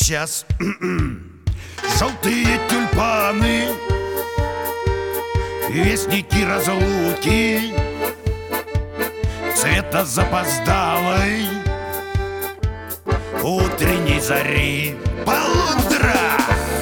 сейчас желтые тюльпаны, вестники разлуки, цвета запоздалой утренней зари. Полундра!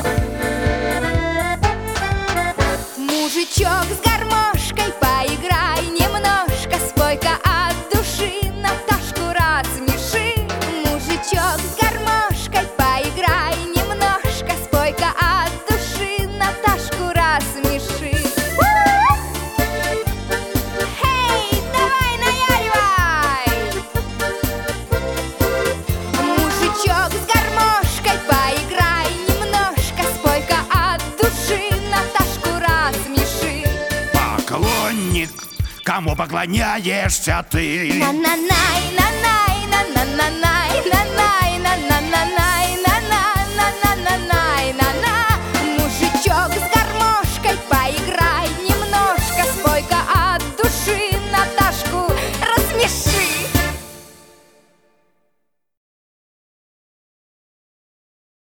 Мужичок с гармошкой, поиграй немножко, спой-ка от души, Наташку рассмеши. Мужичок с гармошкой, поиграй немножко, спой-ка от души, Наташку рассмеши. Эй, давай наяривай! Мужичок с гармошкой, поиграй немножко, спой-ка от души, Наташку рассмеши. Поклонник, кому поклоняешься ты? На-на-най, на-най, на-на-най, на-най, на-на-най, на-на-най, на-на-най.